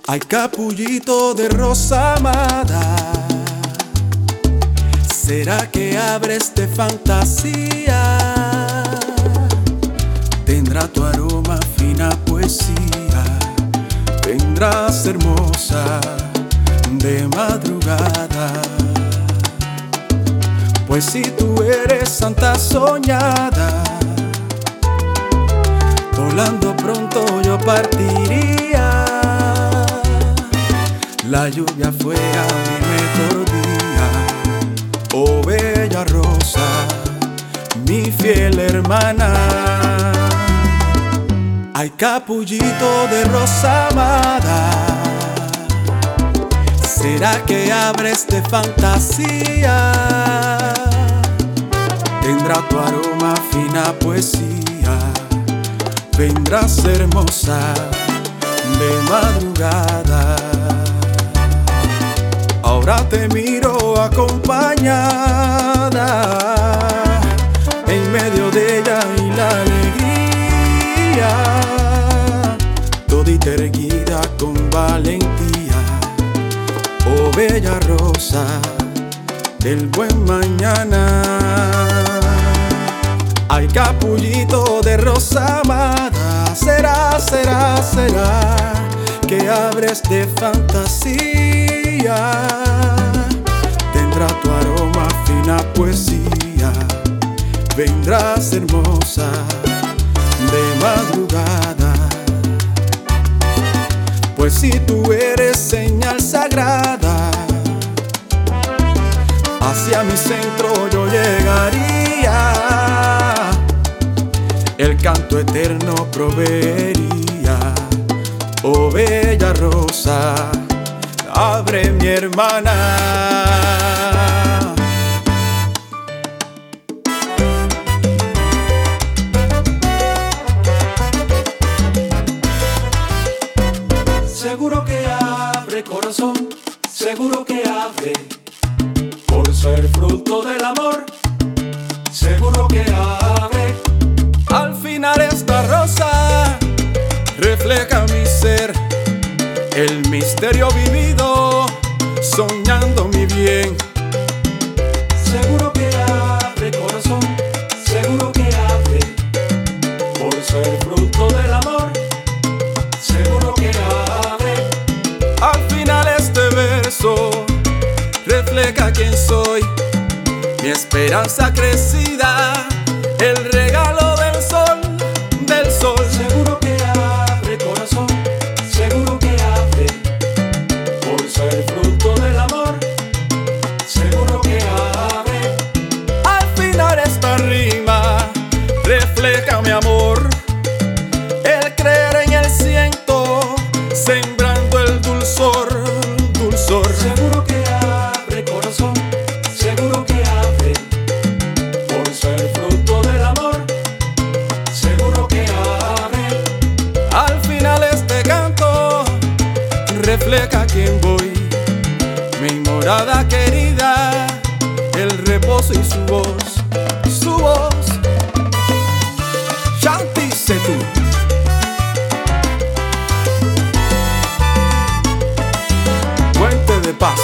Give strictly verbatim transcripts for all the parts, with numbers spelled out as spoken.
Ay, capullito de rosa amada, ¿será que abres de fantasía? Tendrá tu aroma fina poesía, vendrás hermosa de madrugada. Pues si tú eres santa soñada, volando pronto yo partiría. La lluvia fue a mi mejor día, oh bella rosa, mi fiel hermana. Ay, capullito de rosa amada, ¿será que abres de fantasía? Tendrá tu aroma fina poesía, vendrás hermosa de madrugada. Ahora te miro acompañada, en medio de ella y la alegría, todita erguida con valentía, oh bella rosa del buen mañana. Ay, capullito de rosa amada, será, será, será que abres de fantasía. Tendrá tu aroma fina poesía, vendrás hermosa de madrugada. Pues si tú eres señal sagrada, hacia mi centro yo llegaría, el canto eterno proveería, oh bella rosa, abre mi hermana. Seguro que abre corazón, seguro que abre, por ser fruto del amor, seguro que abre. Al final esta rosa refleja mi ser, el misterio vivido, soñando mi bien. Seguro que abre corazón, seguro que abre, por ser fruto del amor, seguro que abre. Al final este verso refleja quién soy, mi esperanza crecida, el regalo del sol, del sol. Seguro que abre corazón, seguro que abre, por ser fruto del amor, seguro que abre. Al final esta rima refleja mi amor, el creer en el ciento, sembrando el dulzor, dulzor. Seguro que abre corazón, seguro que abre, por ser fruto del amor, seguro que abre. Al final este canto refleja quién voy, mi morada querida, el reposo y su voz, su voz. Shanti Setu. Puente de paz.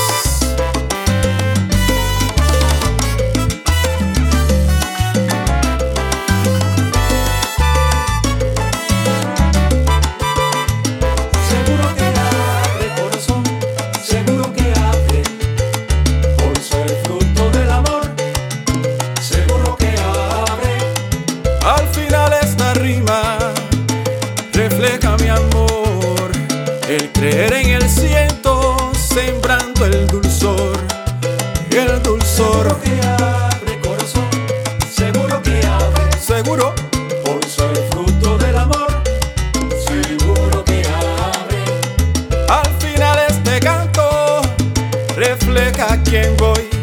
Seguro que abre corazón, seguro que abre, por ser fruto del amor, seguro que abre. Al final esta rima refleja mi amor, el creer en el ciento, sembrando el dulzor, el dulzor. Seguro que abre corazón, seguro que abre, Seguro, por ser fruto del amor, seguro que abre. al final este canto refleja quién voy,